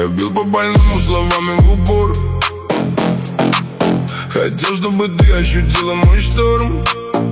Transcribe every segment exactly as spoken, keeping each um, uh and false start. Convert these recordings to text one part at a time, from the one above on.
Я бил по больному словами в упор. Хотел, чтобы ты ощутила мой шторм.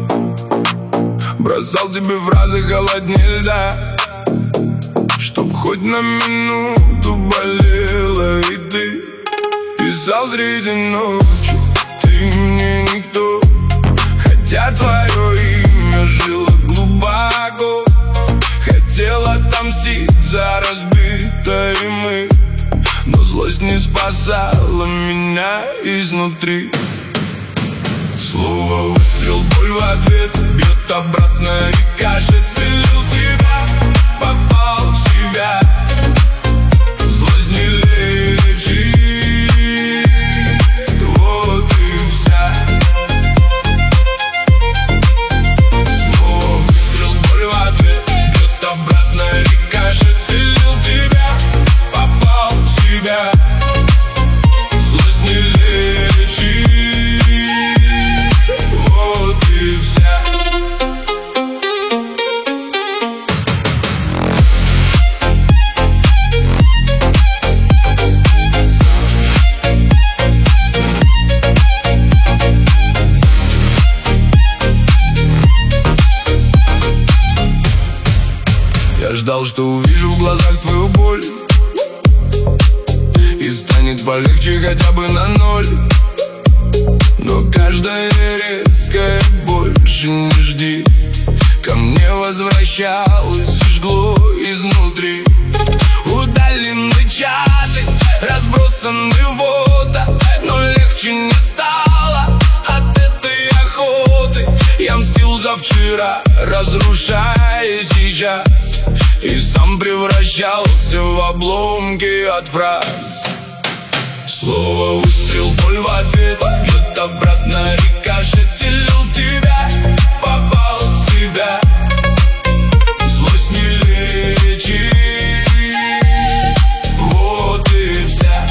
Бросал тебе фразы холоднее льда, чтоб хоть на минуту болела. И ты писал среди ночи: ты мне никто. Хотя твое имя жило глубоко. Хотел отомстить за разбитое мы, но злость не спасала меня изнутри. Слово выстрел, боль в ответ, бьет обратно и кажется, целил тебя, попал в себя. Злость не лечит, вот и вся. Слово выстрел, боль в ответ, бьет обратно и кажется, целил тебя, попал в себя. Злость не лечит, вот и вся. Я ждал, что увижу в глазах твою боль, и станет полегче хотя бы на ноль. Но каждая резкая больше не жди, ко мне возвращалось и жгло изнутри. Удалены чаты, разбросаны фото, но легче не стало от этой охоты. Я мстил за вчера, разрушая сейчас, и сам превращался в обломки от фраз. Слово выстрел, боль в ответ, бьет обратно и кажется, целил тебя, попал в себя. Злость не лечит, вот и вся.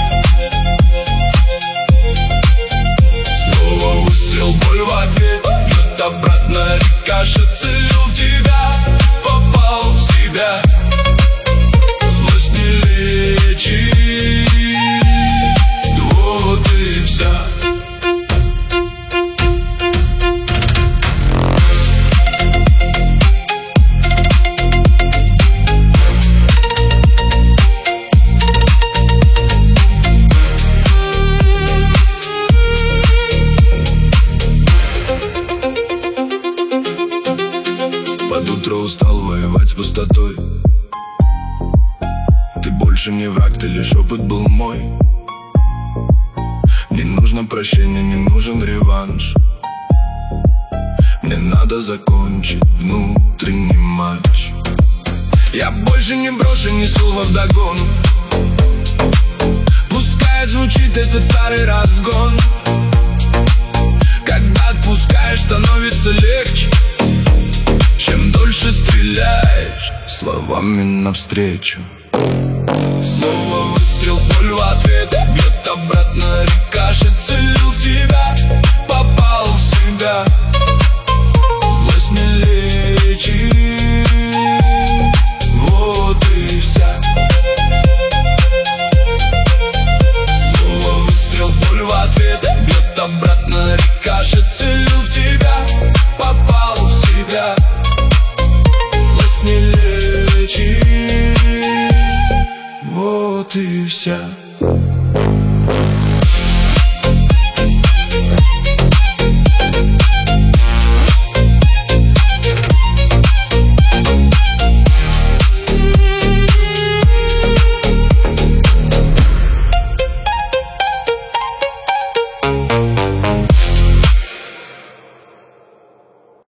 Слово выстрел, боль в ответ, бьет обратно и кажется, целил тебя, попал в себя. Злость не лечит, вот и вся. Под утро устал воевать с пустотой. Ты больше не враг, ты лишь опыт был мой. Не нужно прощения, не нужен реванш. Мне надо закончить внутренний матч. Я больше не брошу ни слова вдогон. Пускай звучит этот старый разгон. Когда отпускаешь, становится легче. Чем дольше стреляешь словами навстречу. Снова выстрел, боль в ответ, бьет обратно и кажется, целил тебя, попал в себя. Злость не лечит, вот и вся. Снова выстрел, боль в ответ, бьет обратно и кажется, целил тебя, попал в себя. Злость не лечит, вот и вся.